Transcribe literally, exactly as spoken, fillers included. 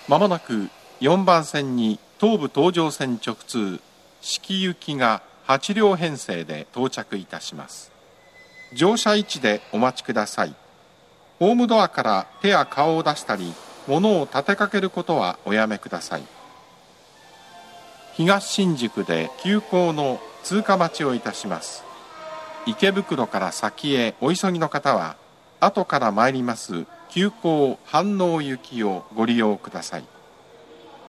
まもなくよんばん線に東武東上線直通四季行きがはち両編成で到着いたします。乗車位置でお待ちください。ホームドアから手や顔を出したり物を立てかけることはおやめください。東新宿で急行の通過待ちをいたします。池袋から先へお急ぎの方は後から参ります急行飯能行きをご利用ください。